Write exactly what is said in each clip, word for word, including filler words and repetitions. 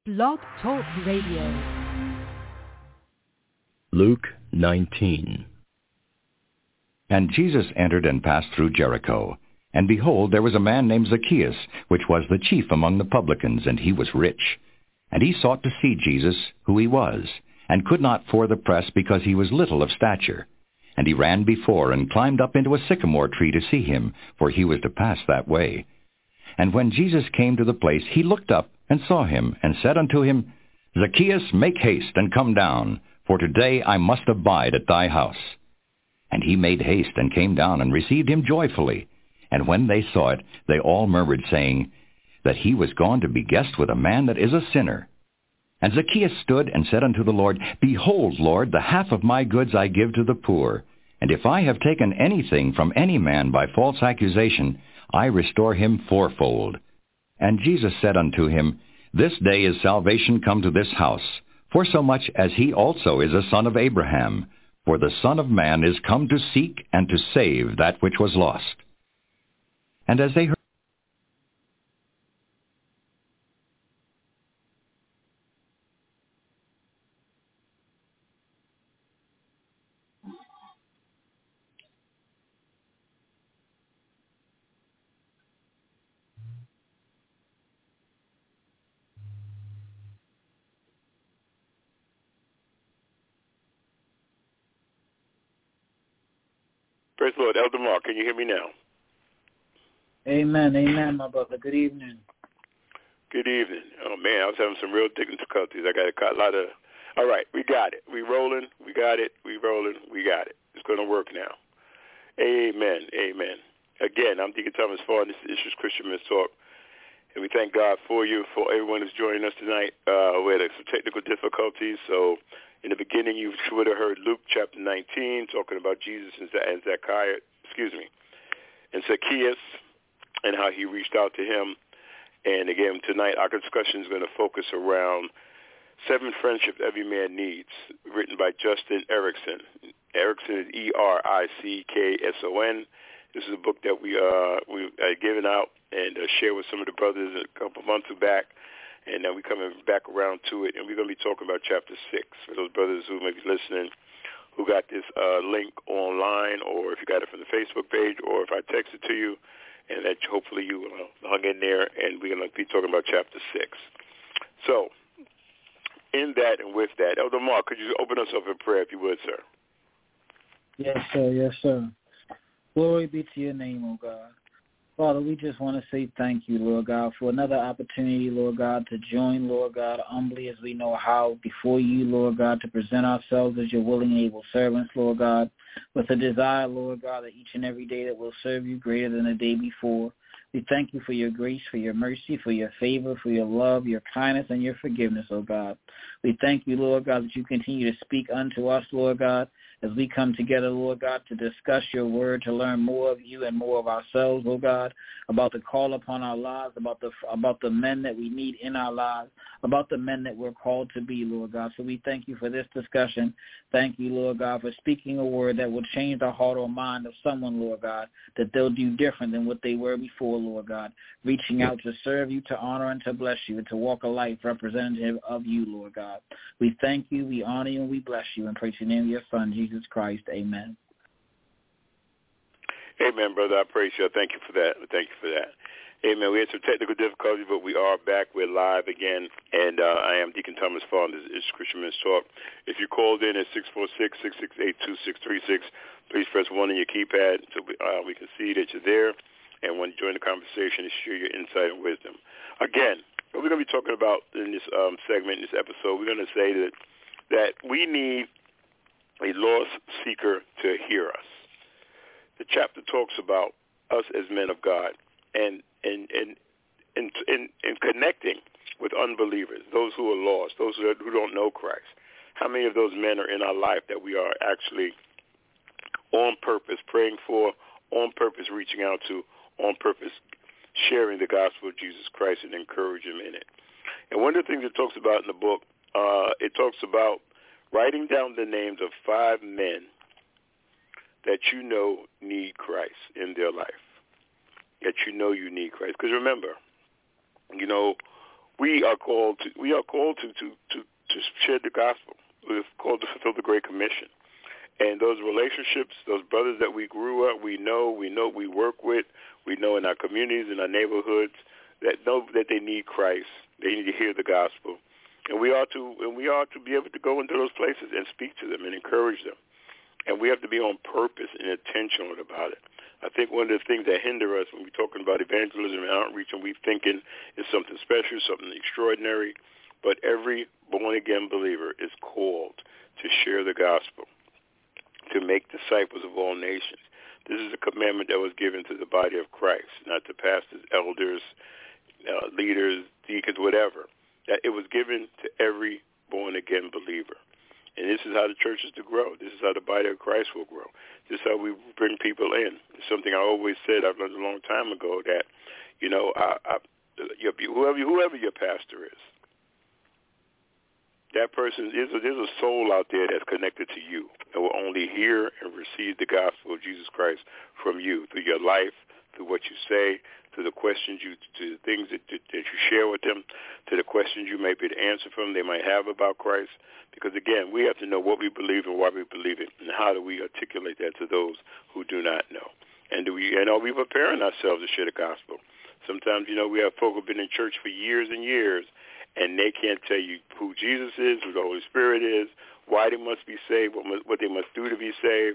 Blog Talk Radio. Luke nineteen. And Jesus entered and passed through Jericho. And behold, there was a man named Zacchaeus, which was the chief among the publicans, and he was rich. And he sought to see Jesus, who he was, and could not for the press, because he was little of stature. And he ran before, and climbed up into a sycamore tree to see him, for he was to pass that way. And when Jesus came to the place, he looked up, and saw him, and said unto him, Zacchaeus, make haste, and come down, for today I must abide at thy house. And he made haste, and came down, and received him joyfully. And when they saw it, they all murmured, saying, that he was gone to be guest with a man that is a sinner. And Zacchaeus stood, and said unto the Lord, Behold, Lord, the half of my goods I give to the poor. And if I have taken anything from any man by false accusation, I restore him fourfold. And Jesus said unto him, This day is salvation come to this house, forsomuch as he also is a son of Abraham. For the Son of Man is come to seek and to save that which was lost. And as they heard, Praise the Lord. Elder Mark, can you hear me now? Amen, amen, my brother. Good evening. Good evening. Oh, man, I was having some real difficulties. I got a lot of... All right, we got it. We rolling. We got it. We rolling. We got it. It's going to work now. Amen, amen. Again, I'm Deacon Thomas Farr, and this is Issues Christian Men's Talk. And we thank God for you, for everyone who's joining us tonight. Uh, we had some technical difficulties, so in the beginning you would have heard Luke chapter nineteen talking about Jesus and Zacchaeus, excuse me, and Zacchaeus, and how he reached out to him. And again, tonight our discussion is going to focus around Seven Friendships Every Man Needs, written by Justin Erickson. Erickson is E R I C K S O N. This is a book that we uh, we uh, given out and uh, shared with some of the brothers a couple months back, and now we're coming back around to it, and we're going to be talking about chapter six for those brothers who may be listening, who got this uh, link online, or if you got it from the Facebook page, or if I text it to you, and that hopefully you uh, hung in there, and we're going to be talking about chapter six. So, in that and with that, Elder Mark, could you open us up in prayer, if you would, sir? Yes, sir. Yes, sir. Glory be to your name, O God. Father, we just want to say thank you, Lord God, for another opportunity, Lord God, to join, Lord God, humbly as we know how before you, Lord God, to present ourselves as your willing and able servants, Lord God, with a desire, Lord God, that each and every day that we'll serve you greater than the day before. We thank you for your grace, for your mercy, for your favor, for your love, your kindness, and your forgiveness, oh God. We thank you, Lord God, that you continue to speak unto us, Lord God, as we come together, Lord God, to discuss your word, to learn more of you and more of ourselves, oh God, about the call upon our lives, about the about the men that we need in our lives, about the men that we're called to be, Lord God. So we thank you for this discussion. Thank you, Lord God, for speaking a word that will change the heart or mind of someone, Lord God, that they'll do different than what they were before, Lord God, reaching out to serve you, to honor, and to bless you, and to walk a life representative of you, Lord God. We thank you, we honor you, and we bless you, and praise your name of your Son, Jesus Christ. Amen. Amen, brother. I praise you. Thank you for that. Thank you for that. Amen. We had some technical difficulties, but we are back. We're live again, and uh, I am Deacon Thomas Farr. This is Christian Men's Talk. If you called in at six four six, six six eight, two six three six, please press one on your keypad so we, uh, we can see that you're there and want to join the conversation and share your insight and wisdom. Again, what we're going to be talking about in this um, segment, in this episode, we're going to say that that we need a lost seeker to hear us. The chapter talks about us as men of God and and and and, and, and connecting with unbelievers, those who are lost, those who, are, who don't know Christ. How many of those men are in our life that we are actually on purpose praying for, on purpose reaching out to, on purpose sharing the gospel of Jesus Christ and encourage them in it? And one of the things it talks about in the book, uh, it talks about writing down the names of five men that you know need Christ in their life, that you know you need Christ. Because remember, you know, we are called to we are called to, to, to, to share the gospel. We're called to fulfill the Great Commission. And those relationships, those brothers that we grew up, we know, we know we work with, we know in our communities, in our neighborhoods, that know that they need Christ. They need to hear the gospel. And we ought to and we ought to be able to go into those places and speak to them and encourage them. And we have to be on purpose and intentional about it. I think one of the things that hinder us when we're talking about evangelism and outreach and we're thinking it's something special, something extraordinary, but every born-again believer is called to share the gospel, to make disciples of all nations. This is a commandment that was given to the body of Christ, not to pastors, elders, uh, leaders, deacons, whatever. That it was given to every born-again believer. And this is how the church is to grow. This is how the body of Christ will grow. This is how we bring people in. It's something I always said, I've learned a long time ago, that, you know, I, I, whoever, whoever your pastor is, that person, there's a, there's a soul out there that's connected to you and will only hear and receive the gospel of Jesus Christ from you through your life, through what you say, to the questions you, to the things that, that, that you share with them, to the questions you may be able to answer from they might have about Christ. Because, again, we have to know what we believe and why we believe it, and how do we articulate that to those who do not know. And do we, and are we preparing ourselves to share the gospel? Sometimes, you know, we have folk who have been in church for years and years, and they can't tell you who Jesus is, who the Holy Spirit is, why they must be saved, what, must, what they must do to be saved.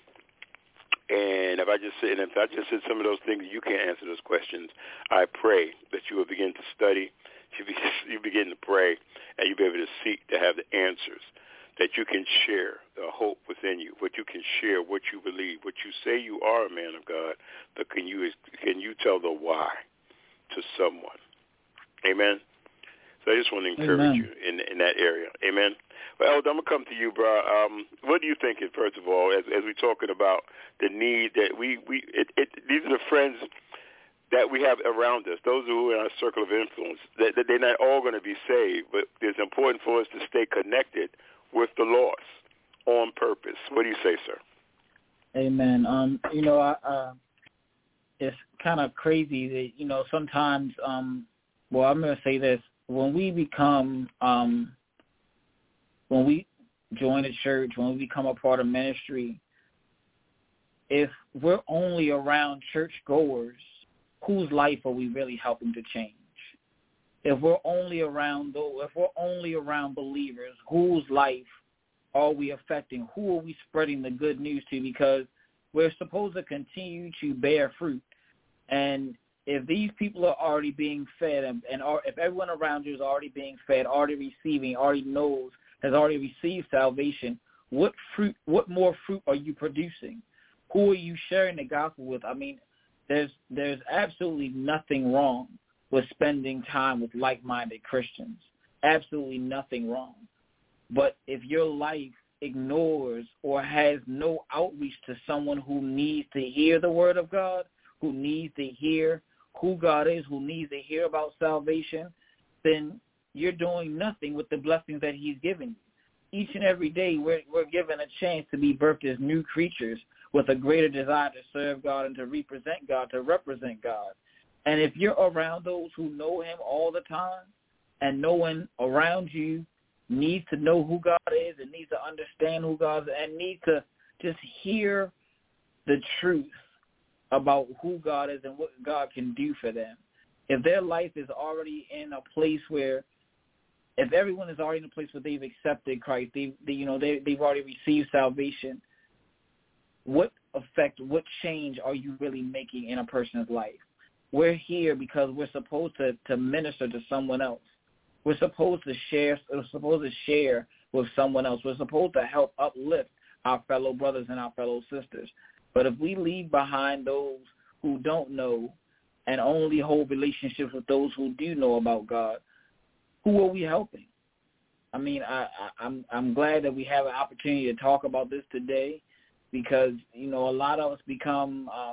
And if I just said, and if I just said some of those things, you can't answer those questions. I pray that you will begin to study, you, be, you begin to pray, and you'll be able to seek to have the answers, that you can share the hope within you, what you can share, what you believe, what you say you are a man of God, but can you can you tell the why to someone? Amen. So I just want to encourage Amen. you in in that area. Amen. Well, Elder, I'm going to come to you, bro. Um, what do you think, first of all, as, as we're talking about the need that we, we it, it, these are the friends that we have around us, those who are in our circle of influence, that, that they're not all going to be saved, but it's important for us to stay connected with the lost on purpose. What do you say, sir? Amen. Um, you know, I, uh, it's kind of crazy that, you know, sometimes, um, well, I'm going to say this, when we become, um, when we join a church, when we become a part of ministry, if we're only around churchgoers, whose life are we really helping to change? If we're only around those, if we're only around believers, whose life are we affecting? Who are we spreading the good news to? Because we're supposed to continue to bear fruit. And if these people are already being fed, and, and are, if everyone around you is already being fed, already receiving, already knows, has already received salvation, what fruit, what more fruit are you producing? Who are you sharing the gospel with? I mean, there's there's absolutely nothing wrong with spending time with like-minded Christians. Absolutely nothing wrong. But if your life ignores or has no outreach to someone who needs to hear the word of God, who needs to hear who God is, who needs to hear about salvation, then you're doing nothing with the blessings that he's given you. Each and every day we're, we're given a chance to be birthed as new creatures with a greater desire to serve God and to represent God, to represent God. And if you're around those who know him all the time, and no one around you needs to know who God is and needs to understand who God is and needs to just hear the truth about who God is and what God can do for them, if their life is already in a place where, if everyone is already in a place where they've accepted Christ, they, they you know, they, they've already received salvation, what effect, what change are you really making in a person's life? We're here because we're supposed to, to minister to someone else. We're supposed to share. We're supposed to share with someone else. We're supposed to help uplift our fellow brothers and our fellow sisters. But if we leave behind those who don't know and only hold relationships with those who do know about God, who are we helping? I mean, I, I, I'm I'm glad that we have an opportunity to talk about this today, because you know a lot of us become um,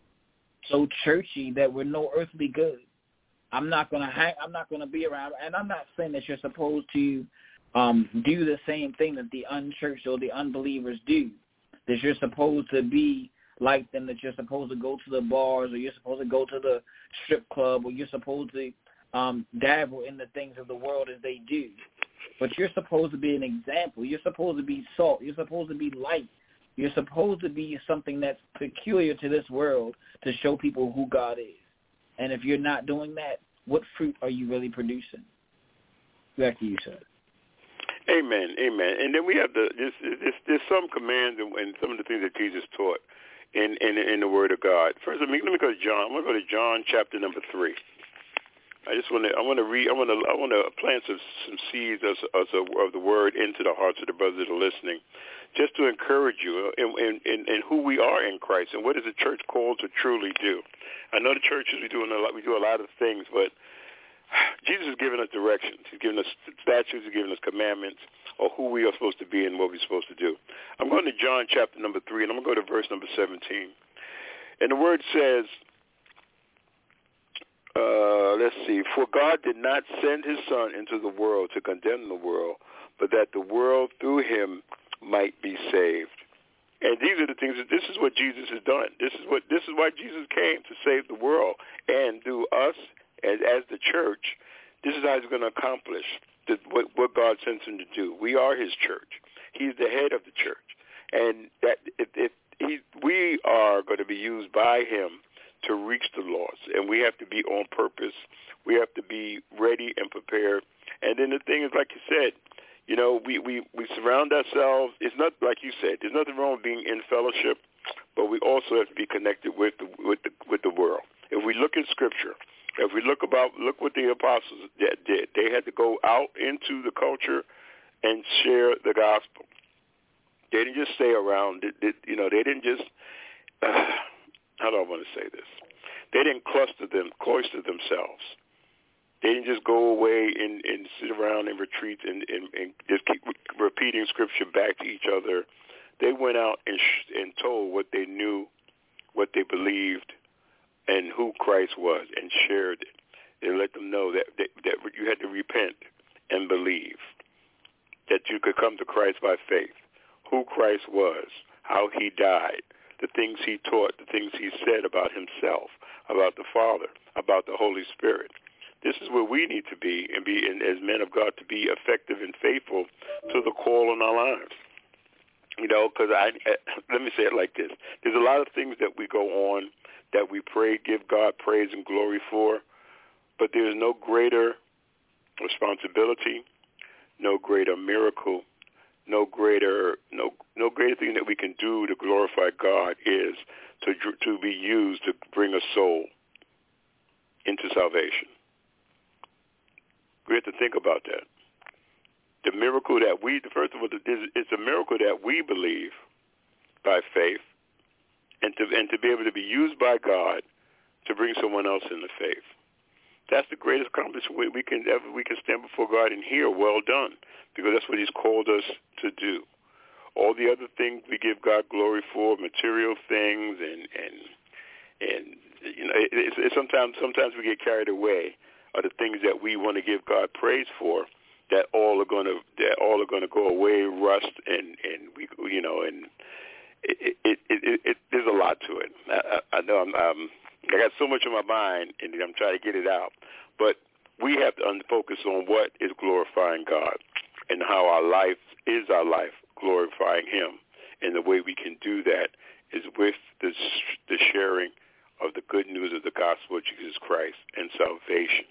so churchy that we're no earthly good. I'm not gonna hang, I'm not gonna be around, and I'm not saying that you're supposed to um, do the same thing that the unchurched or the unbelievers do. That you're supposed to be like them. That you're supposed to go to the bars, or you're supposed to go to the strip club, or you're supposed to um, dabble in the things of the world as they do. But you're supposed to be an example. You're supposed to be salt. You're supposed to be light. You're supposed to be something that's peculiar to this world to show people who God is. And if you're not doing that, what fruit are you really producing? Back to you, sir. Amen, amen. And then we have the there's, there's, there's some commands and, and some of the things that Jesus taught in, in in the Word of God. First, let me let me go to John. I'm going to go to John chapter number three. I just want to I want to read I want to I want to plant some some seeds as, as a, of the Word into the hearts of the brothers that are listening, just to encourage you in, in, in, in who we are in Christ and what is the church called to truly do. I know the churches we doing a lot we do a lot of things, but Jesus has given us directions. He's given us statutes. He's given us commandments of who we are supposed to be and what we're supposed to do. I'm going to John chapter number three, and I'm going to go to verse number seventeen. And the word says, uh, let's see, for God did not send his Son into the world to condemn the world, but that the world through him might be saved. And these are the things that this is what Jesus has done. This is what this is why Jesus came, to save the world. And through us, as, as the church, this is how he's going to accomplish the, what, what God sends him to do. We are his church. He's the head of the church. And that if, if he, we are going to be used by him to reach the lost. And we have to be on purpose. We have to be ready and prepared. And then the thing is, like you said, you know, we, we, we surround ourselves. It's not, like you said, there's nothing wrong with being in fellowship, but we also have to be connected with the, with the, with the world. If we look at Scripture, if we look about, look what the apostles did. They had to go out into the culture and share the gospel. They didn't just stay around. They, they, you know, they didn't just, uh, how do I want to say this? They didn't cluster them, cloister themselves. They didn't just go away and, and sit around in retreats and, and, and just keep repeating Scripture back to each other. They went out and, sh- and told what they knew, what they believed, and who Christ was, and shared it. They let them know that, that, that you had to repent and believe, that you could come to Christ by faith, who Christ was, how he died, the things he taught, the things he said about himself, about the Father, about the Holy Spirit. This is where we need to be, and be and as men of God, to be effective and faithful to the call in our lives. You know, because I, let me say it like this. There's a lot of things that we go on that we pray, give God praise and glory for, but there is no greater responsibility, no greater miracle, no greater no no greater thing that we can do to glorify God is to to be used to bring a soul into salvation. We have to think about that. The miracle that we, first of all, it's a miracle that we believe by faith, and to and to be able to be used by God to bring someone else into faith. That's the greatest accomplishment we can ever we can stand before God and hear, well done, because that's what he's called us to do. All the other things we give God glory for, material things, and and and you know, it, it's, it's sometimes sometimes we get carried away are the things that we want to give God praise for, that all are going to that all are going to go away, rust, and and we you know and it it, it, it, it there's a lot to it. I, I know I'm, I'm I got so much on my mind, and I'm trying to get it out. But we have to focus on what is glorifying God, and how our life is our life glorifying Him. And the way we can do that is with the the sharing of the good news of the gospel of Jesus Christ and salvation.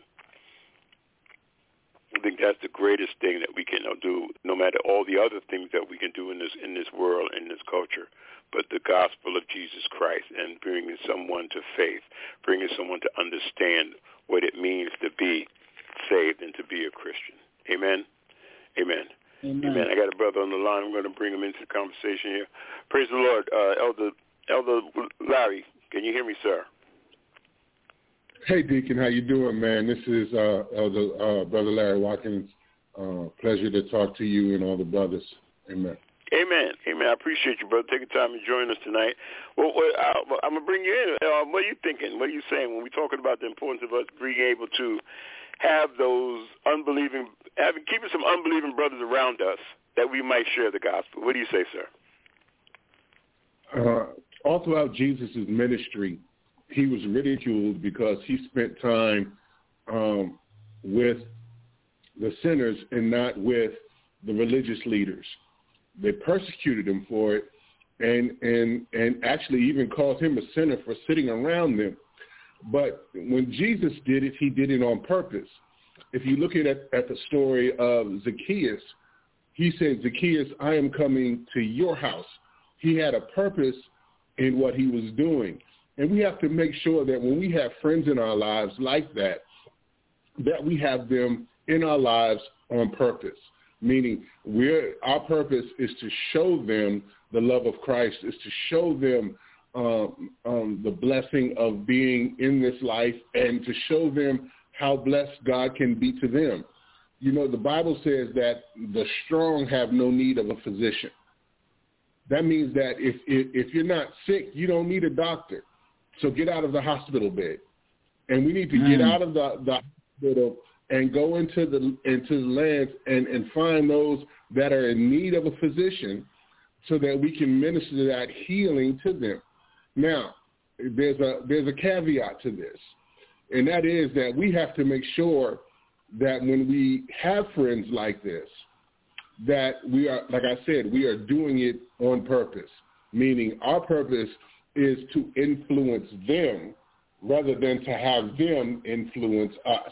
I think that's the greatest thing that we can do, no matter all the other things that we can do in this in this world, in this culture. But the gospel of Jesus Christ, and bringing someone to faith, bringing someone to understand what it means to be saved and to be a Christian. Amen? Amen. Amen. Amen. I got a brother on the line. I'm going to bring him into the conversation here. Praise the Lord. Uh, Elder Elder Larry, can you hear me, sir? Hey, Deacon, how you doing, man? This is uh, Elder uh, Brother Larry Watkins. Uh, pleasure to talk to you and all the brothers. Amen. Amen. Amen. I appreciate you, brother, taking time to join us tonight. Well, well I, I'm going to bring you in. Uh, what are you thinking? What are you saying when we're talking about the importance of us being able to have those unbelieving, having keeping some unbelieving brothers around us that we might share the gospel? What do you say, sir? Uh, all throughout Jesus' ministry, he was ridiculed because he spent time um, with the sinners and not with the religious leaders. They persecuted him for it and and and actually even called him a sinner for sitting around them. But when Jesus did it, he did it on purpose. If you look at, at the story of Zacchaeus, he said, Zacchaeus, I am coming to your house. He had a purpose in what he was doing. And we have to make sure that when we have friends in our lives like that, that we have them in our lives on purpose, meaning we're, our purpose is to show them the love of Christ, is to show them um, um, the blessing of being in this life and to show them how blessed God can be to them. You know, the Bible says that the strong have no need of a physician. That means that if, if, if you're not sick, you don't need a doctor. So get out of the hospital bed. And we need to mm. get out of the, the hospital and go into the into the lands and, and find those that are in need of a physician so that we can minister that healing to them. Now, there's a there's a caveat to this, and that is that we have to make sure that when we have friends like this, that we are, like I said, we are doing it on purpose, meaning our purpose is to influence them rather than to have them influence us.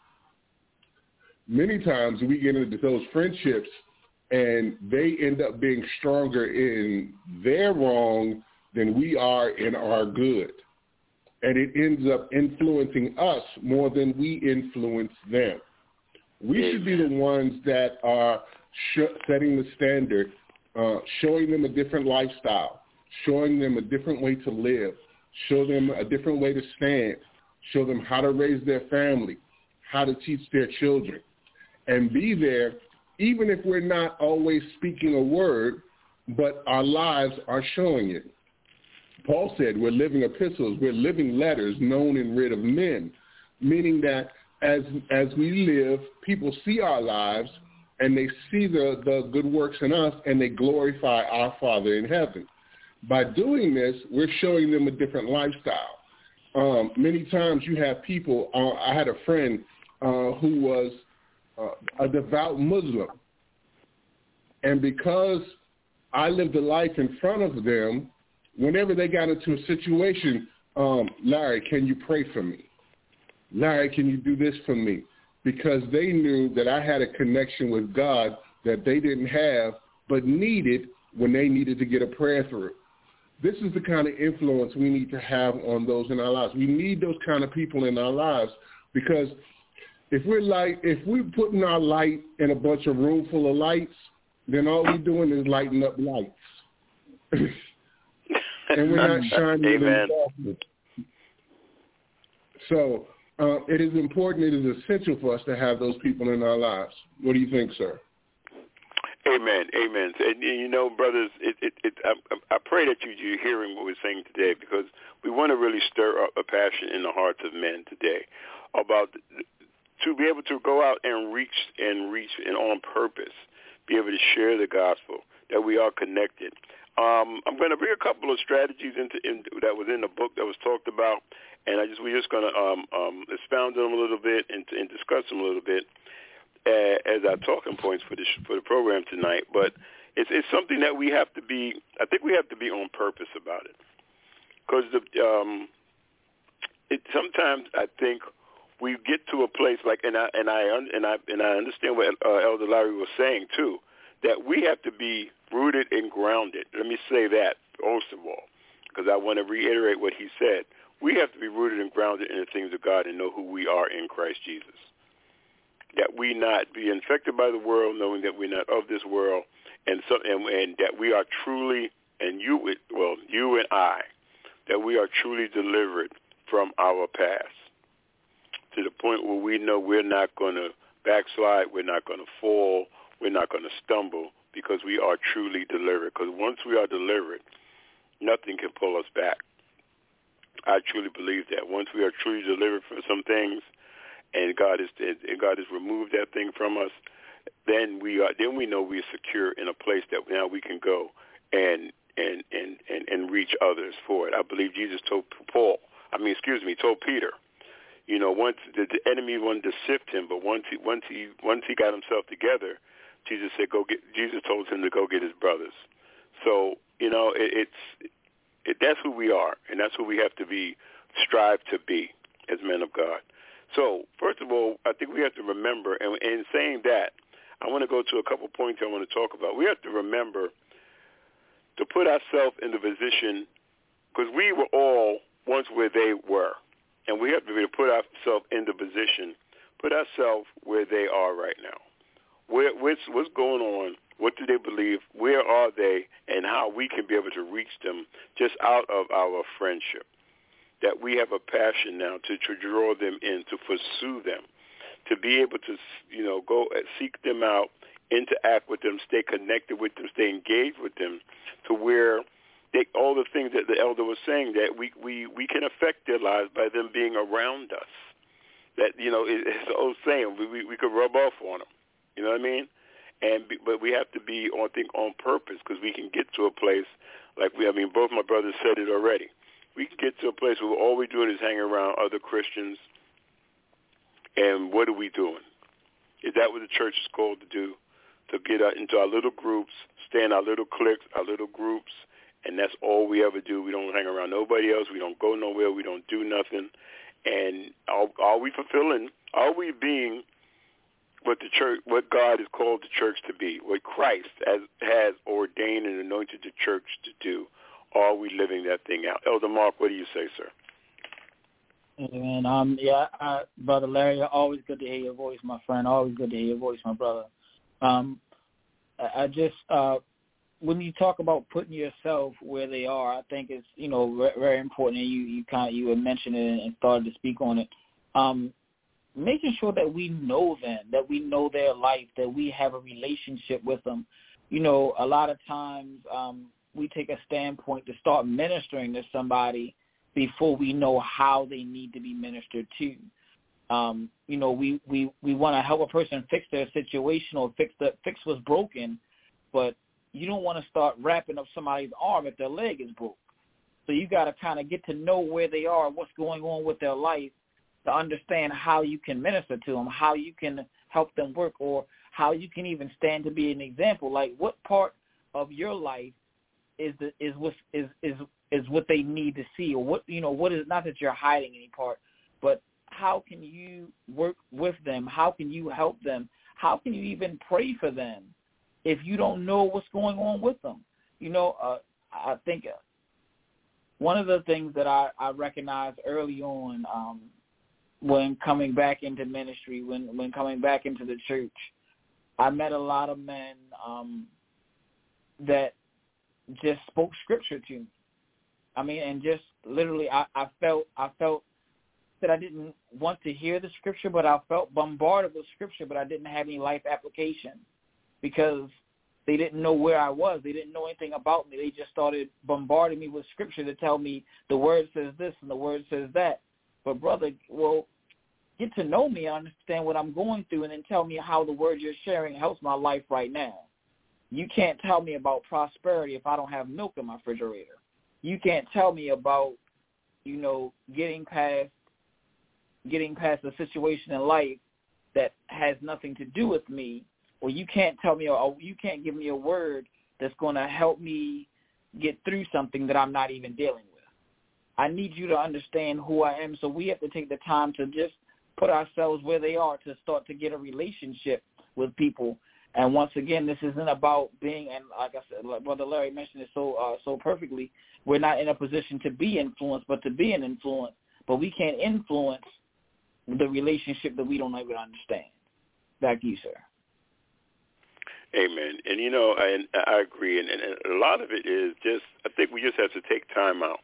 Many times we get into those friendships and they end up being stronger in their wrong than we are in our good. And it ends up influencing us more than we influence them. We should be the ones that are sh- setting the standard, uh, showing them a different lifestyle, showing them a different way to live, show them a different way to stand, show them how to raise their family, how to teach their children, and be there even if we're not always speaking a word, but our lives are showing it. Paul said we're living epistles, we're living letters known and read of men, meaning that as as we live, people see our lives and they see the, the good works in us and they glorify our Father in heaven. By doing this, we're showing them a different lifestyle. Um, many times you have people, uh, I had a friend uh, who was uh, a devout Muslim, and because I lived a life in front of them, whenever they got into a situation, um, Larry, can you pray for me? Larry, can you do this for me? Because they knew that I had a connection with God that they didn't have but needed when they needed to get a prayer through. This is the kind of influence we need to have on those in our lives. We need those kind of people in our lives because if we're like, if we're putting our light in a bunch of room full of lights, then all we're doing is lighting up lights. And we're not shining Amen. them. So uh, it is important, it is essential for us to have those people in our lives. What do you think, sir? Amen, amen. And, you know, brothers, it, it, it, I, I pray that you, you're hearing what we're saying today because we want to really stir up a passion in the hearts of men today about to be able to go out and reach and reach and on purpose, be able to share the gospel, that we are connected. Um, I'm going to bring a couple of strategies into in, that was in the book that was talked about, and I just we're just going to um, um, expound on them a little bit and, and discuss them a little bit uh, as our talking points for the for the program tonight. But it's it's something that we have to be. I think we have to be on purpose about it, because the um, it sometimes I think we get to a place like and I and I and I and I understand what uh, Elder Larry was saying too, that we have to be rooted and grounded. Let me say that, most of all, because I want to reiterate what he said. We have to be rooted and grounded in the things of God and know who we are in Christ Jesus. That we not be infected by the world, knowing that we're not of this world, and, so, and, and that we are truly, and you, well, you and I, that we are truly delivered from our past to the point where we know we're not going to backslide, we're not going to fall, we're not going to stumble, because we are truly delivered. Because once we are delivered, nothing can pull us back. I truly believe that. Once we are truly delivered from some things, and God is and God has removed that thing from us, then we are then we know we are secure in a place that now we can go and and and and, and reach others for it. I believe Jesus told Paul. I mean, excuse me, told Peter. You know, once the, the enemy wanted to sift him, but once he once he once he got himself together, Jesus said, "Go get." Jesus told him to go get his brothers. So you know, it, it's it, that's who we are, and that's who we have to be, strive to be as men of God. So first of all, I think we have to remember, and in saying that, I want to go to a couple points I want to talk about. We have to remember to put ourselves in the position, because we were all once where they were. And we have to be able to put ourselves in the position, put ourselves where they are right now. Where, what's, what's going on? What do they believe? Where are they? And how we can be able to reach them just out of our friendship. That we have a passion now to, to draw them in, to pursue them, to be able to, you know, go and seek them out, interact with them, stay connected with them, stay engaged with them, to where They, all the things that the elder was saying, that we, we, we can affect their lives by them being around us. That, you know, it, it's the old saying, we, we, we could rub off on them. You know what I mean? And be, but we have to be, I think, on purpose, because we can get to a place, like we, I mean, both my brothers said it already. We can get to a place where all we're doing is hanging around other Christians, and what are we doing? Is that what the church is called to do? To get out into our little groups, stay in our little cliques, our little groups, and that's all we ever do. We don't hang around nobody else. We don't go nowhere. We don't do nothing. And are, are we fulfilling, are we being what the church, what God has called the church to be, what Christ has, has ordained and anointed the church to do? Are we living that thing out? Elder Mark, what do you say, sir? And um, yeah, I, Brother Larry, always good to hear your voice, my friend. Always good to hear your voice, my brother. Um, I, I just, uh, when you talk about putting yourself where they are, I think it's, you know, very important. And you, you kind of, you had mentioned it and started to speak on it. Um, making sure that we know them, that we know their life, that we have a relationship with them. You know, a lot of times um, we take a standpoint to start ministering to somebody before we know how they need to be ministered to. Um, you know, we, we, we want to help a person fix their situation or fix the fix what's broken, but you don't want to start wrapping up somebody's arm if their leg is broke. So you got to kind of get to know where they are, what's going on with their life, to understand how you can minister to them, how you can help them work, or how you can even stand to be an example. Like, what part of your life is the, is what is is is what they need to see, or what, you know, what is, not that you're hiding any part, but how can you work with them? How can you help them? How can you even pray for them if you don't know what's going on with them? You know, uh, I think one of the things that I, I recognized early on um, when coming back into ministry, when, when coming back into the church, I met a lot of men um, that just spoke scripture to me. I mean, and just literally, I, I felt, I felt that I didn't want to hear the scripture, but I felt bombarded with scripture, but I didn't have any life application because they didn't know where I was. They didn't know anything about me. They just started bombarding me with scripture to tell me the word says this and the word says that. But brother, well, get to know me and understand what I'm going through, and then tell me how the word you're sharing helps my life right now. You can't tell me about prosperity if I don't have milk in my refrigerator. You can't tell me about, you know, getting past getting past a situation in life that has nothing to do with me, or you can't tell me, or you can't give me a word that's going to help me get through something that I'm not even dealing with. I need you to understand who I am, so we have to take the time to just put ourselves where they are to start to get a relationship with people. And once again, this isn't about being, and like I said, like Brother Larry mentioned it so uh, so perfectly, we're not in a position to be influenced, but to be an influence. But we can't influence the relationship that we don't even understand. Back to you, sir. Amen. And, you know, I, I agree. And, and a lot of it is just, I think we just have to take time out.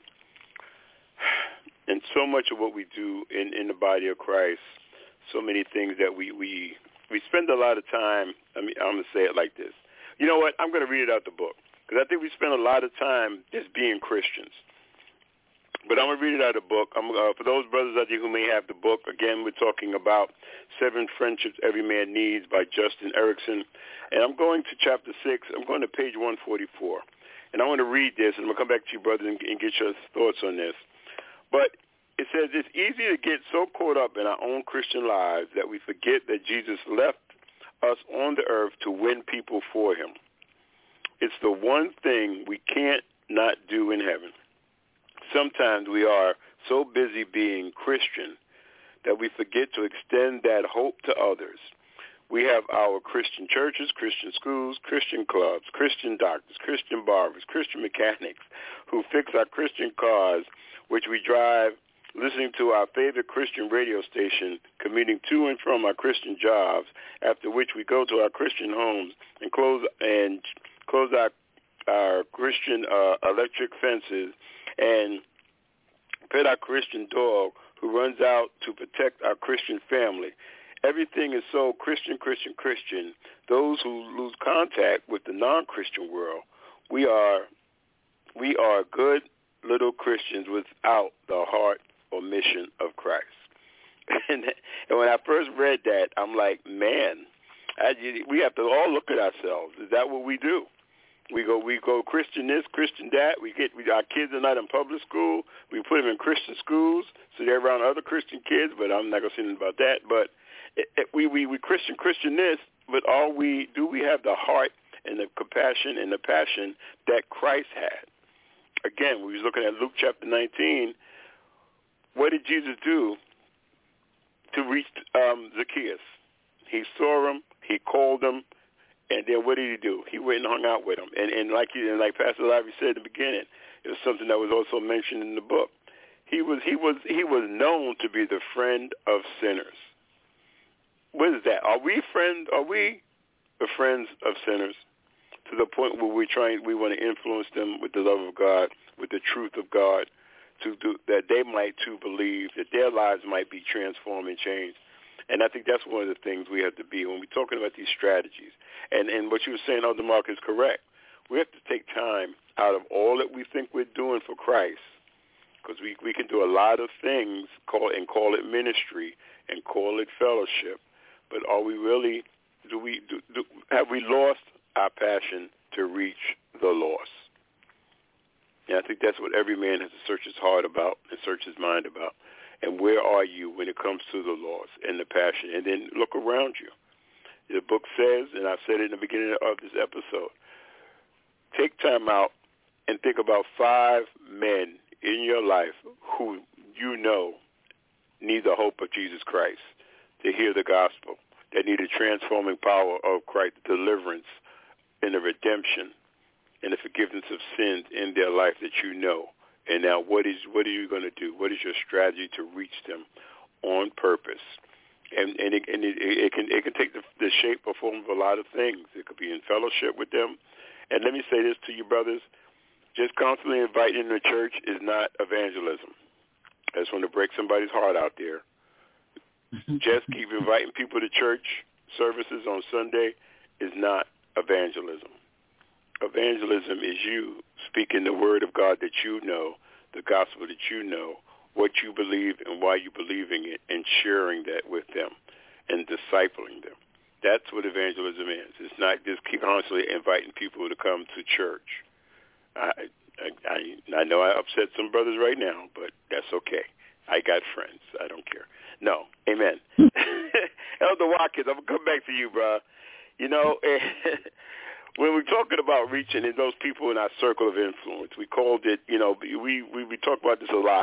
And so much of what we do in, in the body of Christ, so many things that we, we, we spend a lot of time, I mean, I'm going to say it like this. You know what? I'm going to read it out the book, because I think we spend a lot of time just being Christians. But I'm going to read it out of the book. I'm, uh, for those brothers out there who may have the book, again, we're talking about Seven Friendships Every Man Needs by Justin Erickson. And I'm going to chapter six. I'm going to page one forty-four. And I want to read this, and I'm going to come back to you, brother, and, and get your thoughts on this. But it says it's easy to get so caught up in our own Christian lives that we forget that Jesus left us on the earth to win people for him. It's the one thing we can't not do in heaven. Sometimes we are so busy being Christian that we forget to extend that hope to others. We have our Christian churches, Christian schools, Christian clubs, Christian doctors, Christian barbers, Christian mechanics who fix our Christian cars, which we drive listening to our favorite Christian radio station, commuting to and from our Christian jobs, after which we go to our Christian homes and close and close our our Christian uh, electric fences and pet our Christian dog who runs out to protect our Christian family. Everything is so Christian, Christian, Christian. Those who lose contact with the non-Christian world, we are we are good little Christians without the heart or mission of Christ. And, and when I first read that, I'm like, man, I, we have to all look at ourselves. Is that what we do? We go, we go Christian this, Christian that. We get we, our kids are not in public school. We put them in Christian schools, so they're around other Christian kids. But I'm not gonna say anything about that. But it, it, we we we Christian Christian this. But all we do we have the heart and the compassion and the passion that Christ had. Again, we was looking at Luke chapter nineteen. What did Jesus do to reach um, Zacchaeus? He saw him. He called him. And then what did he do? He went and hung out with him. And, and like you, and like Pastor Larry said at the beginning, it was something that was also mentioned in the book. He was he was he was known to be the friend of sinners. What is that? Are we friend? Are we the friends of sinners to the point where we're trying? We want to influence them with the love of God, with the truth of God, to do that they might too believe that their lives might be transformed and changed. And I think that's one of the things we have to be when we're talking about these strategies. And and what you were saying, Elder Mark, is correct. We have to take time out of all that we think we're doing for Christ, because we, we can do a lot of things call and call it ministry and call it fellowship. But are we really, do we do, do have we lost our passion to reach the lost? And I think that's what every man has to search his heart about and search his mind about. And where are you when it comes to the loss and the passion? And then look around you. The book says, and I said it in the beginning of this episode, take time out and think about five men in your life who you know need the hope of Jesus Christ to hear the gospel, that need the transforming power of Christ, the deliverance and the redemption and the forgiveness of sins in their life that you know. And now what is what are you going to do? What is your strategy to reach them on purpose? And and it, and it, it can it can take the, the shape or form of a lot of things. It could be in fellowship with them. And let me say this to you, brothers. Just constantly inviting them to church is not evangelism. I just want to break somebody's heart out there. Just keep inviting people to church services on Sunday is not evangelism. Evangelism is you speaking the word of God that you know, the gospel that you know, what you believe and why you believe in it, and sharing that with them and discipling them. That's what evangelism is. It's not just keep constantly inviting people to come to church. I, I, I know I upset some brothers right now, but that's okay. I got friends. I don't care. No, amen. Elder Watkins, I'm going to come back to you, bro. You know, when we're talking about reaching in those people in our circle of influence, we called it, you know, we, we, we talk about this a lot.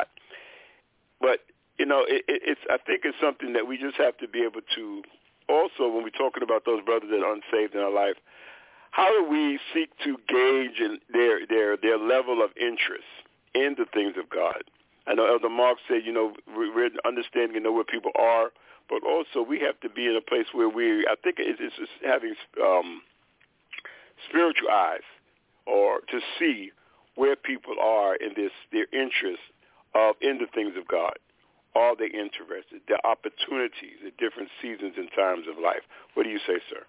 But, you know, it, it, it's I think it's something that we just have to be able to also, when we're talking about those brothers that are unsaved in our life, how do we seek to gauge in their, their, their level of interest in the things of God? I know Elder Mark said, you know, we're understanding and know where people are, but also we have to be in a place where we, I think it's, it's just having um, spiritual eyes, or to see where people are in this, their interest of in the things of God. Are they interested? Their opportunities at different seasons and times of life. What do you say, sir?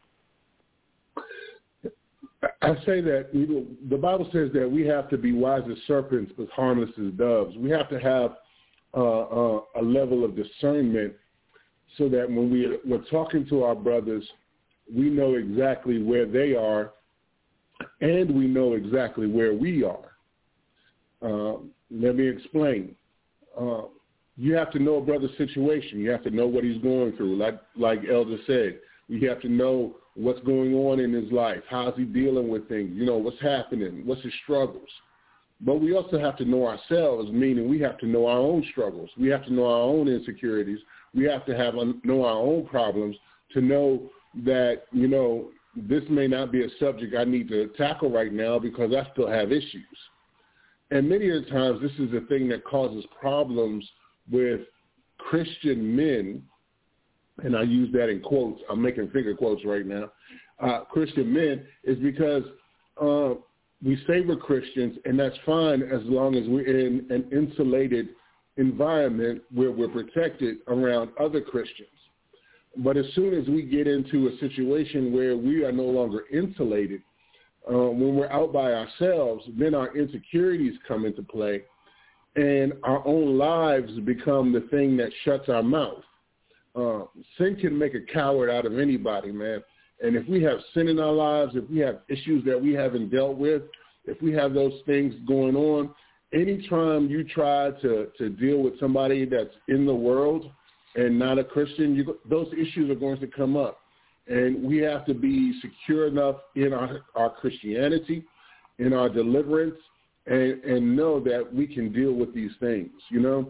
I say that you know, the Bible says that we have to be wise as serpents but harmless as doves. We have to have uh, uh, a level of discernment so that when we, we're talking to our brothers, we know exactly where they are and we know exactly where we are. Uh, let me explain. Uh, you have to know a brother's situation. You have to know what he's going through. Like like Elder said, you have to know what's going on in his life. How's he dealing with things? You know, what's happening? What's his struggles? But we also have to know ourselves, meaning we have to know our own struggles. We have to know our own insecurities. We have to have know our own problems to know that, you know, this may not be a subject I need to tackle right now because I still have issues. And many of the times this is the thing that causes problems with Christian men, and I use that in quotes. I'm making finger quotes right now. Uh, Christian men is because uh, we say we're Christians, and that's fine as long as we're in an insulated environment where we're protected around other Christians. But as soon as we get into a situation where we are no longer insulated, uh, when we're out by ourselves, then our insecurities come into play, and our own lives become the thing that shuts our mouth. Uh, sin can make a coward out of anybody, man. And if we have sin in our lives, if we have issues that we haven't dealt with, if we have those things going on, anytime you try to, to deal with somebody that's in the world and not a Christian, you, those issues are going to come up. And we have to be secure enough in our, our Christianity, in our deliverance, and, and know that we can deal with these things, you know.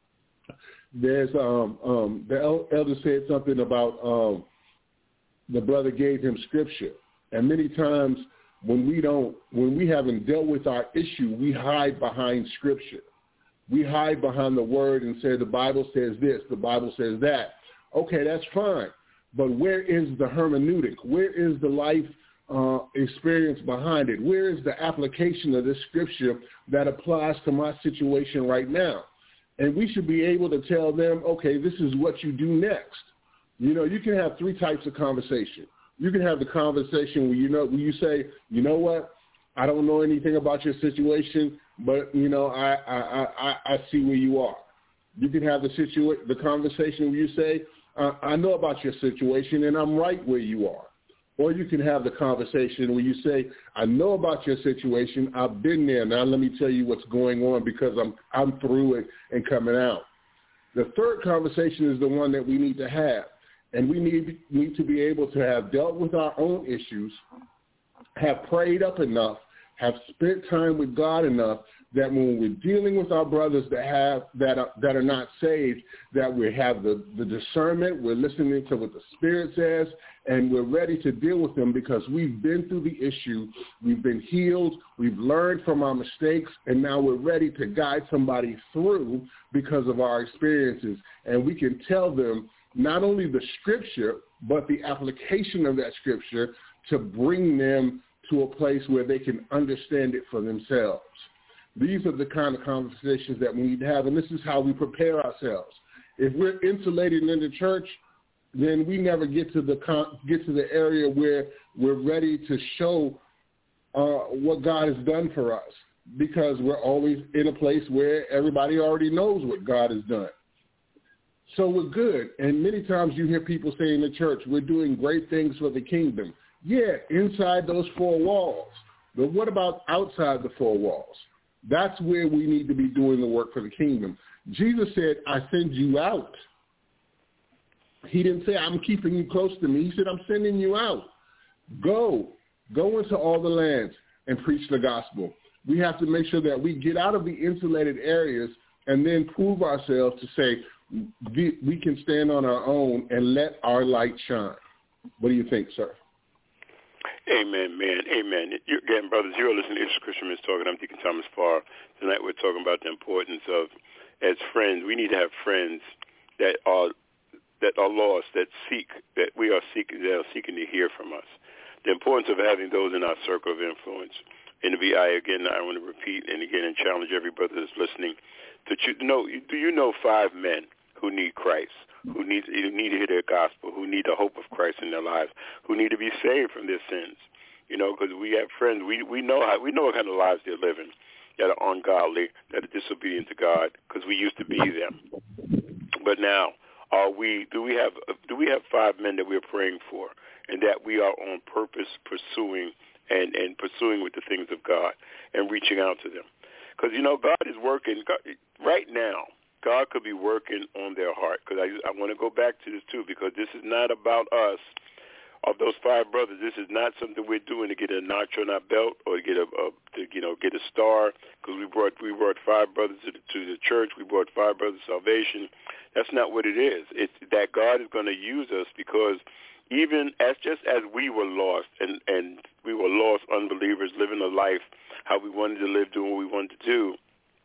There's um, um, the elder said something about um, the brother gave him scripture, and many times when we don't, when we haven't dealt with our issue, we hide behind scripture. We hide behind the word and say the Bible says this, the Bible says that. Okay, that's fine, but where is the hermeneutic? Where is the life uh, experience behind it? Where is the application of this scripture that applies to my situation right now? And we should be able to tell them, okay, this is what you do next. You know, you can have three types of conversation. You can have the conversation where, you know, where you say, you know what, I don't know anything about your situation, but, you know, I I, I, I see where you are. You can have the situa- the conversation where you say, uh, I know about your situation and I'm right where you are. Or you can have the conversation where you say, I know about your situation. I've been there. Now let me tell you what's going on because I'm I'm through it and coming out. The third conversation is the one that we need to have. And we need, need to be able to have dealt with our own issues, have prayed up enough, have spent time with God enough that when we're dealing with our brothers that have that are, that are not saved, that we have the, the discernment, we're listening to what the Spirit says, and we're ready to deal with them because we've been through the issue, we've been healed, we've learned from our mistakes, and now we're ready to guide somebody through because of our experiences. And we can tell them not only the scripture, but the application of that scripture to bring them to a place where they can understand it for themselves. These are the kind of conversations that we need to have, and this is how we prepare ourselves. If we're insulated in the church, then we never get to the con- get to the area where we're ready to show uh, what God has done for us, because we're always in a place where everybody already knows what God has done. So we're good. And many times you hear people say in the church, we're doing great things for the kingdom. Yeah, inside those four walls. But what about outside the four walls? That's where we need to be doing the work for the kingdom. Jesus said, I send you out. He didn't say, I'm keeping you close to me. He said, I'm sending you out. Go. Go into all the lands and preach the gospel. We have to make sure that we get out of the insulated areas and then prove ourselves to say, we, we can stand on our own and let our light shine. What do you think, sir? Amen, man. Amen. You, again, brothers, you're listening to Israel Christian Men's Talking. I'm Deacon Thomas Farr. Tonight we're talking about the importance of, as friends, we need to have friends that are that are lost, that seek, that we are seeking, that are seeking to hear from us. The importance of having those in our circle of influence. And to be, I again, I want to repeat and again and challenge every brother that's listening to know. Do you know five men who need Christ, who need, who need to hear their gospel, who need the hope of Christ in their lives, who need to be saved from their sins? You know, because we have friends, we we know how we know what kind of lives they're living, that are ungodly, that are disobedient to God, because we used to be them. But now, are we? Do we have do we have five men that we're praying for, and that we are on purpose pursuing and, and pursuing with the things of God and reaching out to them? Because, you know, God is working God, right now. God could be working on their heart. Because I, I want to go back to this, too, because this is not about us. Of those five brothers, this is not something we're doing to get a notch on our belt or to get a, a to, you know, get a star. Because we brought we brought five brothers to the, to the church. We brought five brothers to salvation. That's not what it is. It's that God is going to use us because even as just as we were lost and, and we were lost unbelievers living a life how we wanted to live, doing what we wanted to do,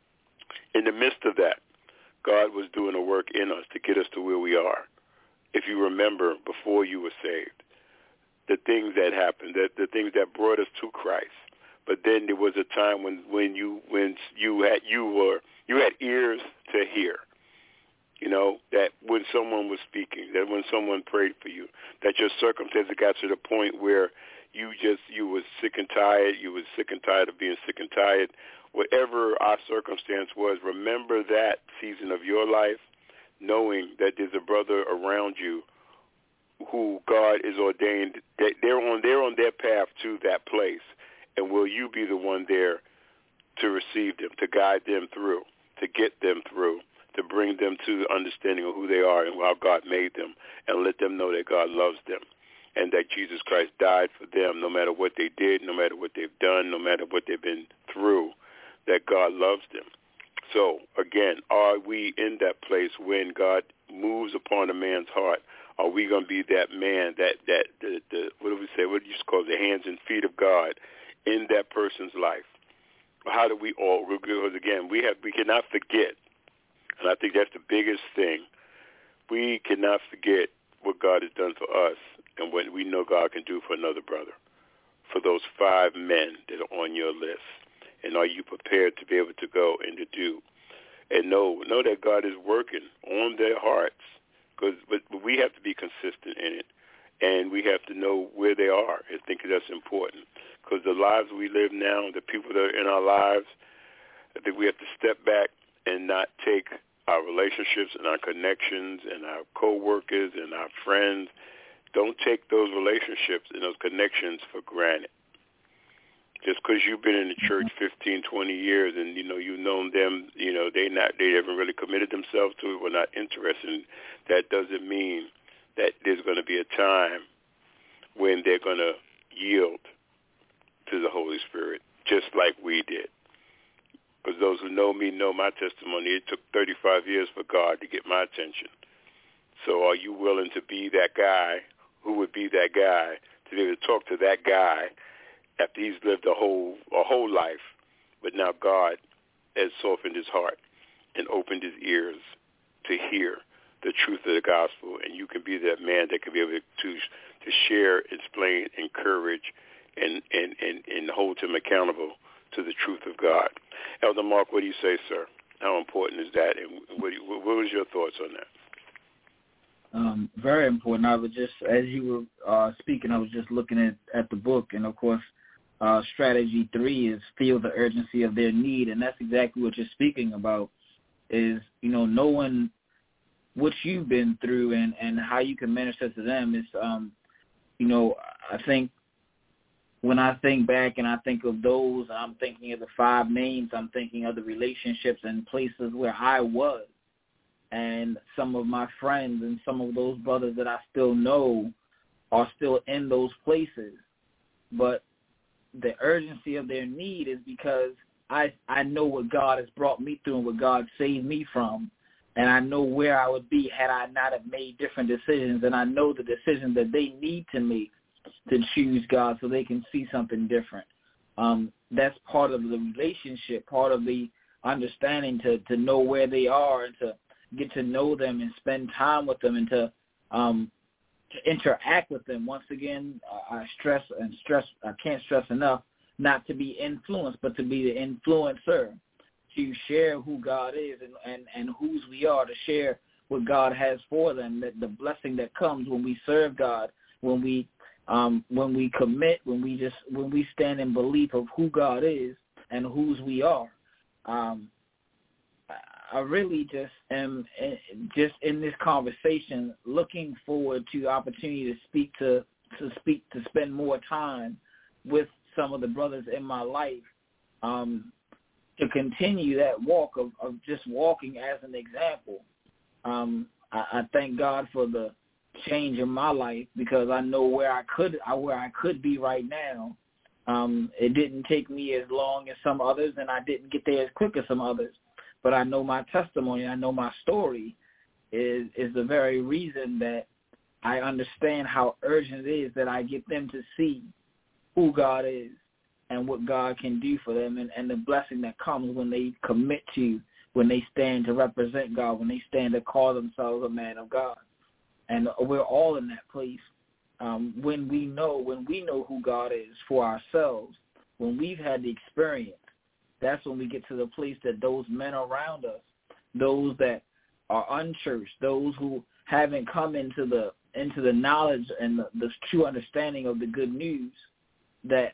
in the midst of that, God was doing a work in us to get us to where we are. If you remember, before you were saved, the things that happened, that the things that brought us to Christ. But then there was a time when, when you when you had you were you had ears to hear. You know, that when someone was speaking, that when someone prayed for you, that your circumstances got to the point where you just you were sick and tired, you were sick and tired of being sick and tired. Whatever our circumstance was, remember that season of your life, knowing that there's a brother around you who God is ordained, that they're on they're on their path to that place, and will you be the one there to receive them, to guide them through, to get them through, to bring them to the understanding of who they are and how God made them, and let them know that God loves them and that Jesus Christ died for them no matter what they did, no matter what they've done, no matter what they've been through, that God loves them. So, again, are we in that place when God moves upon a man's heart? Are we going to be that man, that, that the, the what do we say, what do you call it, the hands and feet of God in that person's life? How do we all, because again, we have we cannot forget, and I think that's the biggest thing, we cannot forget what God has done for us and what we know God can do for another brother, for those five men that are on your list. And are you prepared to be able to go and to do? And know, know that God is working on their hearts. Because, but, but we have to be consistent in it, and we have to know where they are. I think that's important because the lives we live now, the people that are in our lives, I think we have to step back and not take our relationships and our connections and our coworkers and our friends. Don't take those relationships and those connections for granted. Just because you've been in the church fifteen, twenty years and, you know, you've known them, you know, they not they haven't really committed themselves to it, were not interested, that doesn't mean that there's going to be a time when they're going to yield to the Holy Spirit, just like we did. Because those who know me know my testimony. It took thirty-five years for God to get my attention. So are you willing to be that guy who would be that guy, to be able to talk to that guy after he's lived a whole a whole life, but now God has softened his heart and opened his ears to hear the truth of the gospel, and you can be that man that can be able to to share, explain, encourage, and, and, and, and hold him accountable to the truth of God. Elder Mark, what do you say, sir? How important is that, and what, what was your thoughts on that? Um, very important. I was just, as you were uh, speaking, I was just looking at, at the book, and of course, uh, strategy three is feel the urgency of their need, and that's exactly what you're speaking about. Is, you know, knowing what you've been through and, and how you can minister to them is, um, you know, I think when I think back and I think of those, I'm thinking of the five names, I'm thinking of the relationships and places where I was. And some of my friends and some of those brothers that I still know are still in those places. But the urgency of their need is because I I know what God has brought me through and what God saved me from. And I know where I would be had I not have made different decisions. And I know the decisions that they need to make to choose God so they can see something different. Um, that's part of the relationship, part of the understanding to, to know where they are and to get to know them and spend time with them and to um, to interact with them. Once again, I stress and stress, I can't stress enough, not to be influenced, but to be the influencer, to share who God is and, and, and whose we are, to share what God has for them, that the blessing that comes when we serve God, when we um, when we commit, when we just when we stand in belief of who God is and whose we are. Um, I really just am just in this conversation looking forward to the opportunity to speak to to speak to spend more time with some of the brothers in my life. Um, to continue that walk of, of just walking as an example. Um, I, I thank God for the change in my life because I know where I could where I could be right now. Um, it didn't take me as long as some others, and I didn't get there as quick as some others. But I know my testimony, I know my story is is the very reason that I understand how urgent it is that I get them to see who God is and what God can do for them, and, and the blessing that comes when they commit to, when they stand to represent God, when they stand to call themselves a man of God. And we're all in that place. Um, when we know, when we know who God is for ourselves, when we've had the experience, that's when we get to the place that those men around us, those that are unchurched, those who haven't come into the into the knowledge and the, the true understanding of the good news, that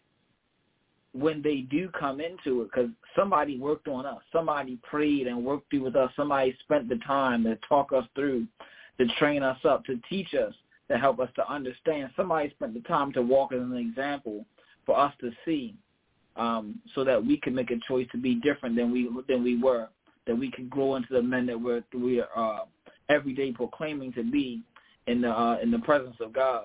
when they do come into it, because somebody worked on us, somebody prayed and worked through with us, somebody spent the time to talk us through, to train us up, to teach us, to help us to understand. Somebody spent the time to walk as an example for us to see, um, so that we can make a choice to be different than we than we were, that we can grow into the men that we're we are uh, every day proclaiming to be in the uh, in the presence of God.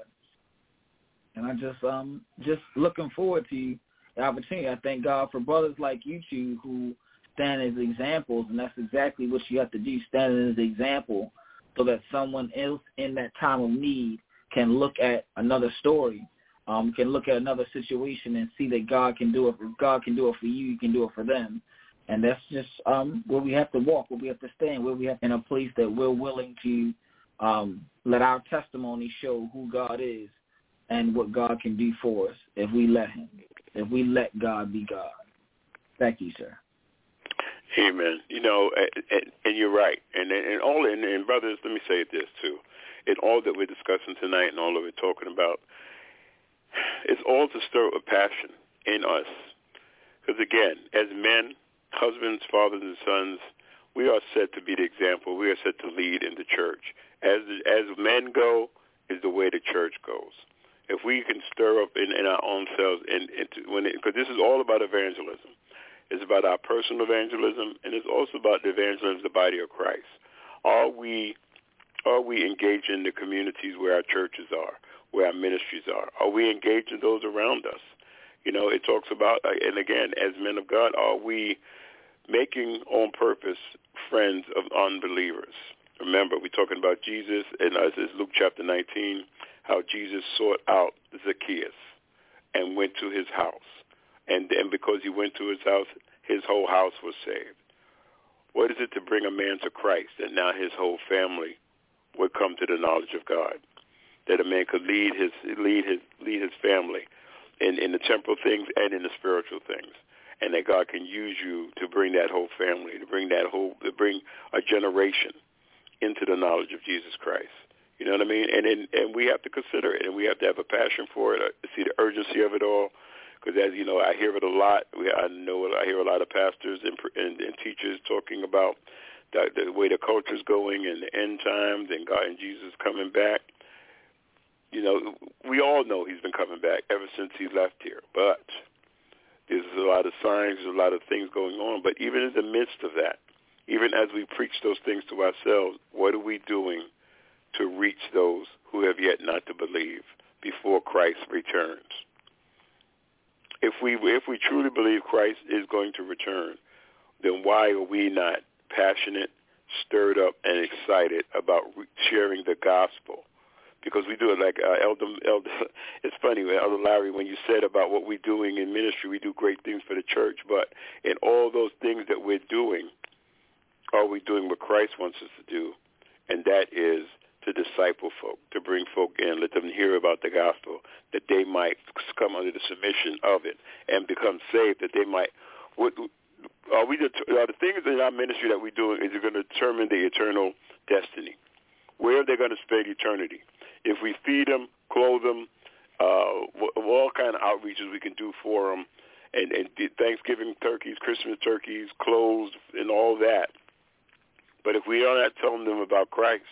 And I just um just looking forward to the opportunity. I thank God for brothers like you two who stand as examples, and that's exactly what you have to do, stand as an example, so that someone else in that time of need can look at another story, um, can look at another situation and see that God can do it. If God can do it for you, He can do it for them. And that's just um, where we have to walk, where we have to stand, where we have in a place that we're willing to um, let our testimony show who God is and what God can do for us if we let Him, if we let God be God. Thank you, sir. Amen. You know, and, and you're right. And and all and, and brothers, let me say this too. In all that we're discussing tonight and all that we're talking about, it's all to stir up passion in us. Because again, as men, husbands, fathers, and sons, we are set to be the example. We are set to lead in the church. As as men go, is the way the church goes. If we can stir up in, in our own selves, and when because this is all about evangelism. It's about our personal evangelism, and it's also about the evangelism of the body of Christ. Are we are we engaged in the communities where our churches are, where our ministries are? Are we engaged in those around us? You know, it talks about, and again, as men of God, are we making on purpose friends of unbelievers? Remember, we're talking about Jesus, and as is Luke chapter nineteen, how Jesus sought out Zacchaeus and went to his house. And then because he went to his house, his whole house was saved. What is it to bring a man to Christ that now his whole family would come to the knowledge of God? That a man could lead his lead his lead his family in, in the temporal things and in the spiritual things, and that God can use you to bring that whole family, to bring that whole, to bring a generation into the knowledge of Jesus Christ. You know what I mean? And and, and we have to consider it, and we have to have a passion for it, to see the urgency of it all. Because as you know, I hear it a lot. I know I hear a lot of pastors and, and, and teachers talking about the, the way the culture is going and the end times and God and Jesus coming back. You know, we all know He's been coming back ever since He left here. But there's a lot of signs, there's a lot of things going on. But even in the midst of that, even as we preach those things to ourselves, what are we doing to reach those who have yet not to believe before Christ returns? If we if we truly believe Christ is going to return, then why are we not passionate, stirred up, and excited about re- sharing the gospel? Because we do it like uh, Elder, Elder. It's funny, Elder Larry, when you said about what we're doing in ministry, we do great things for the church. But in all those things that we're doing, are we doing what Christ wants us to do? And that is to disciple folk, to bring folk in, let them hear about the gospel, that they might come under the submission of it and become saved, that they might, what, are we, are the things in our ministry that we're doing, is it going to determine their eternal destiny? Where are they going to spend eternity? If we feed them, clothe them, uh, all kind of outreaches we can do for them, and, and Thanksgiving turkeys, Christmas turkeys, clothes, and all that. But if we are not telling them about Christ,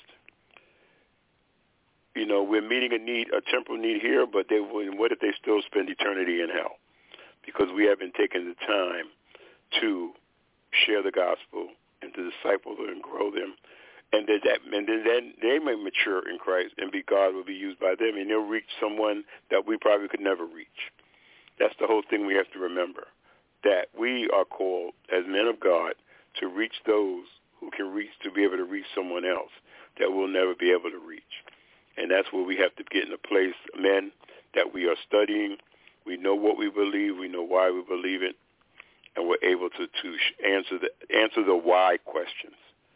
you know, we're meeting a need, a temporal need here, but they, what if they still spend eternity in hell? Because we haven't taken the time to share the gospel and to disciple them and grow them. And then, that, and then they may mature in Christ and be God will be used by them, and they'll reach someone that we probably could never reach. That's the whole thing we have to remember, that we are called as men of God to reach those who can reach, to be able to reach someone else that we'll never be able to reach. And that's where we have to get in a place, men, that we are studying. We know what we believe. We know why we believe it. And we're able to, to answer the answer the why questions.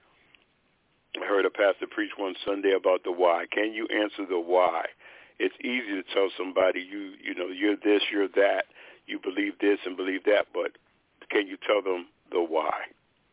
I heard a pastor preach one Sunday about the why. Can you answer the why? It's easy to tell somebody, you you know, you're this, you're that, you believe this and believe that, but can you tell them the why?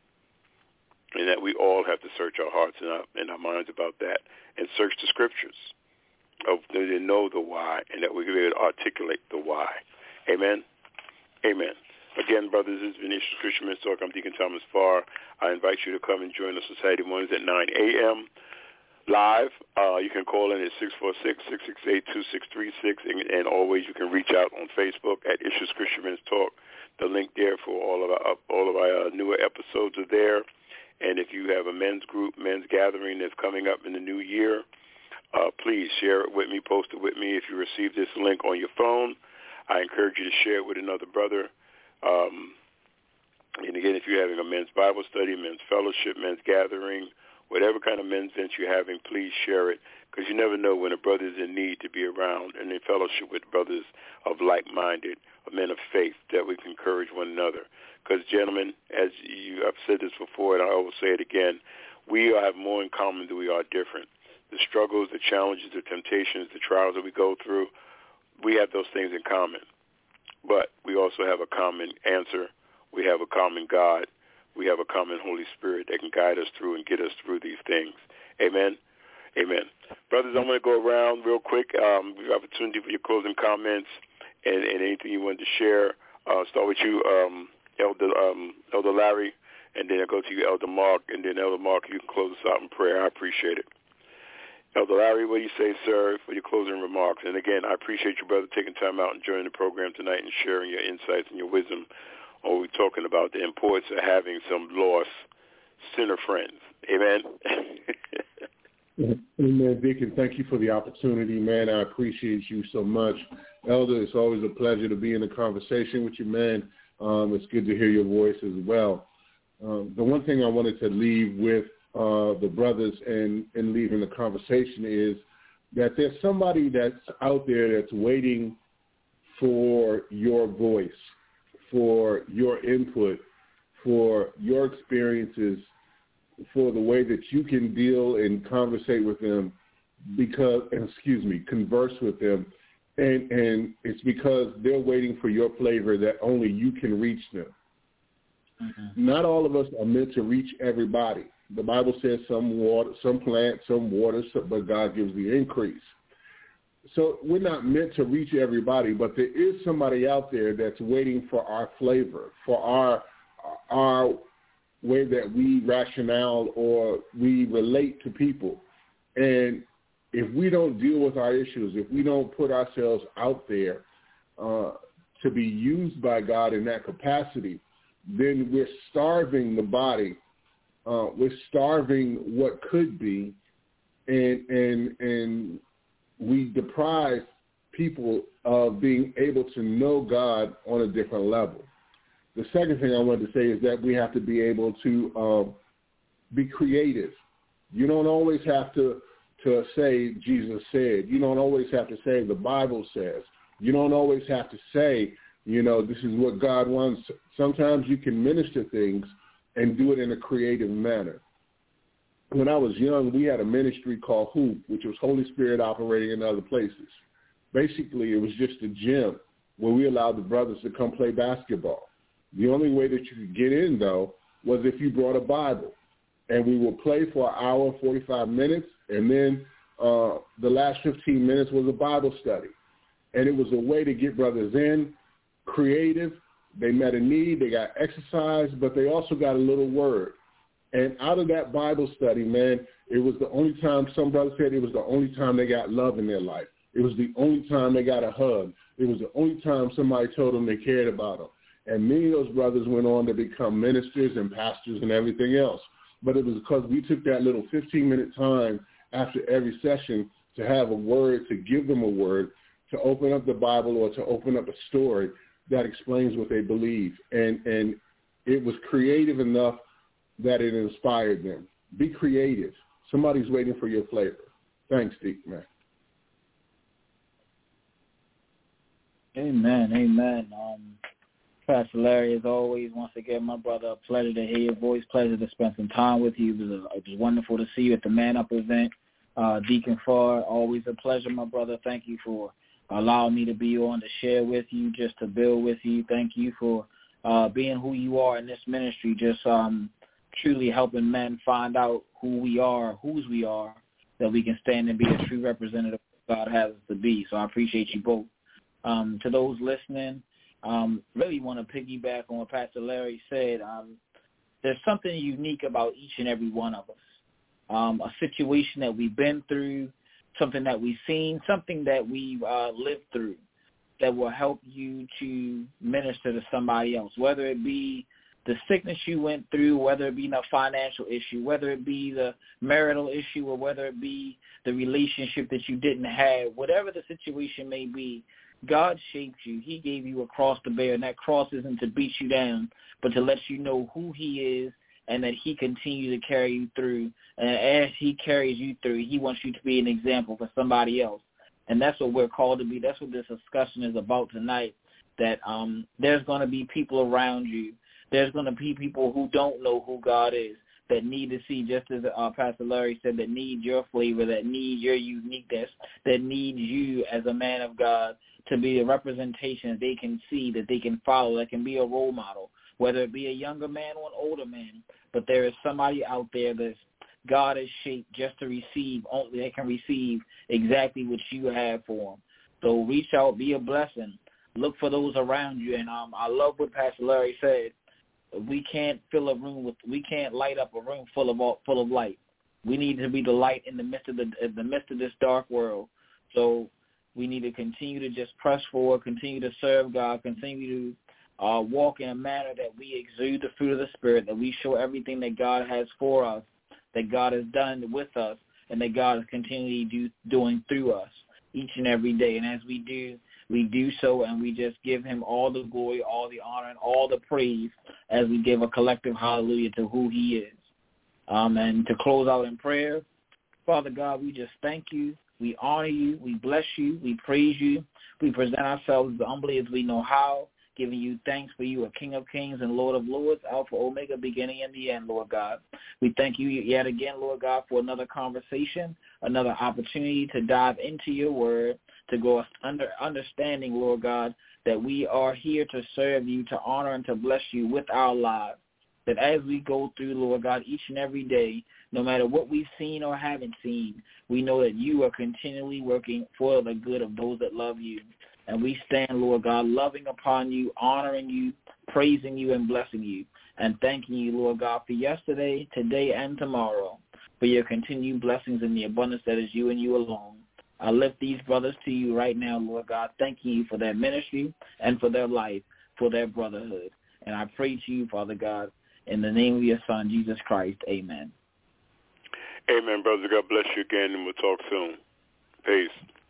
And that we all have to search our hearts and our, and our minds about that and search the scriptures of to know the why, and that we can be able to articulate the why. Amen? Amen. Again, brothers, this has been Issues Christian Men's Talk. I'm Deacon Thomas Farr. I invite you to come and join us on Saturday mornings at nine a.m. live. Uh, you can call in at six four six, six six eight, two six three six, and, and always you can reach out on Facebook at Issues Christian Men's Talk. The link there for all of our, all of our uh, newer episodes are there. And if you have a men's group, men's gathering that's coming up in the new year, uh, please share it with me, post it with me. If you receive this link on your phone, I encourage you to share it with another brother. Um, and again, if you're having a men's Bible study, men's fellowship, men's gathering, whatever kind of men's event you're having, please share it, because you never know when a brother is in need to be around and in fellowship with brothers of like-minded, of men of faith, that we can encourage one another. Because, gentlemen, as you, I've said this before, and I will say it again, we have more in common than we are different. The struggles, the challenges, the temptations, the trials that we go through, we have those things in common. But we also have a common answer. We have a common God. We have a common Holy Spirit that can guide us through and get us through these things. Amen? Amen. Brothers, I'm going to go around real quick. Um, we have opportunity for your closing comments and, and anything you wanted to share. I'll start with you, um, Elder um, Elder Larry, and then I'll go to you, Elder Mark, and then Elder Mark, you can close us out in prayer. I appreciate it. Elder Larry, what do you say, sir, for your closing remarks? And again, I appreciate you, brother, taking time out and joining the program tonight and sharing your insights and your wisdom on what we're talking about, the importance of having some lost sinner friends. Amen? Amen, Deacon. Thank you for the opportunity, man. I appreciate you so much. Elder, it's always a pleasure to be in a conversation with you, man. Um, it's good to hear your voice as well. Um, the one thing I wanted to leave with uh, the brothers and, and leaving the conversation is that there's somebody that's out there that's waiting for your voice, for your input, for your experiences, for the way that you can deal and conversate with them, because, excuse me, converse with them. And, and it's because they're waiting for your flavor that only you can reach them. Mm-hmm. Not all of us are meant to reach everybody. The Bible says some water, some plant, some water, but God gives the increase. So we're not meant to reach everybody, but there is somebody out there that's waiting for our flavor, for our our way that we rationale or we relate to people. And if we don't deal with our issues, if we don't put ourselves out there uh, to be used by God in that capacity, then we're starving the body. Uh, we're starving what could be, and and and we deprive people of being able to know God on a different level. The second thing I wanted to say is that we have to be able to um, be creative. You don't always have to to say Jesus said. You don't always have to say the Bible says. You don't always have to say, you know, this is what God wants. Sometimes you can minister things and do it in a creative manner. When I was young, we had a ministry called Hoop, which was Holy Spirit operating in other places. Basically, it was just a gym where we allowed the brothers to come play basketball. The only way that you could get in, though, was if you brought a Bible. And we would play for an hour, forty-five minutes, and then uh, the last fifteen minutes was a Bible study. And it was a way to get brothers in, creative. They met a need, they got exercise, but they also got a little word. And out of that Bible study, man, it was the only time, some brothers said it was the only time they got love in their life. It was the only time they got a hug. It was the only time somebody told them they cared about them. And many of those brothers went on to become ministers and pastors and everything else. But it was because we took that little fifteen-minute time after every session to have a word, to give them a word, to open up the Bible or to open up a story that explains what they believe. And, and it was creative enough that it inspired them. Be creative. Somebody's waiting for your flavor. Thanks, Deacon, man. Amen, amen. Um, Pastor Larry, as always, once again, my brother, a pleasure to hear your voice, pleasure to spend some time with you. It was, a, it was wonderful to see you at the Man Up event. Uh, Deacon Farr, always a pleasure, my brother. Thank you for allowing me to be on to share with you, just to build with you. Thank you for uh, being who you are in this ministry, just um, truly helping men find out who we are, whose we are, that we can stand and be a true representative of God has us to be. So I appreciate you both. Um, to those listening, um, really want to piggyback on what Pastor Larry said. Um, there's something unique about each and every one of us. Um, a situation that we've been through, something that we've seen, something that we've uh, lived through that will help you to minister to somebody else, whether it be the sickness you went through, whether it be the financial issue, whether it be the marital issue, or whether it be the relationship that you didn't have, whatever the situation may be, God shaped you. He gave you a cross to bear, and that cross isn't to beat you down, but to let you know who he is and that he continues to carry you through. And as he carries you through, he wants you to be an example for somebody else. And that's what we're called to be. That's what this discussion is about tonight, that um, there's going to be people around you. There's going to be people who don't know who God is, that need to see, just as uh, Pastor Larry said, that need your flavor, that need your uniqueness, that need you as a man of God to be a representation they can see, that they can follow, that can be a role model, whether it be a younger man or an older man. But there is somebody out there that God has shaped just to receive, only they can receive exactly what you have for them. So reach out, be a blessing, look for those around you. And um, I love what Pastor Larry said. We can't fill a room with, we can't light up a room full of full of light. We need to be the light in the midst of the in the midst of this dark world. So we need to continue to just press forward, continue to serve God, continue to uh, walk in a manner that we exude the fruit of the Spirit, that we show everything that God has for us, that God has done with us, and that God is continually do, doing through us each and every day. And as we do, we do so, and we just give him all the glory, all the honor, and all the praise as we give a collective hallelujah to who he is. Um, and to close out in prayer, Father God, we just thank you. We honor you. We bless you. We praise you. We present ourselves as humbly as we know how, giving you thanks for you, a King of kings and Lord of lords, Alpha, Omega, beginning and the end, Lord God. We thank you yet again, Lord God, for another conversation, another opportunity to dive into your word, to go under understanding, Lord God, that we are here to serve you, to honor and to bless you with our lives. That as we go through, Lord God, each and every day, no matter what we've seen or haven't seen, we know that you are continually working for the good of those that love you. And we stand, Lord God, loving upon you, honoring you, praising you, and blessing you, and thanking you, Lord God, for yesterday, today, and tomorrow, for your continued blessings and the abundance that is you and you alone. I lift these brothers to you right now, Lord God, thanking you for their ministry and for their life, for their brotherhood. And I pray to you, Father God, in the name of your Son, Jesus Christ, amen. Amen, brother. God bless you again, and we'll talk soon. Peace.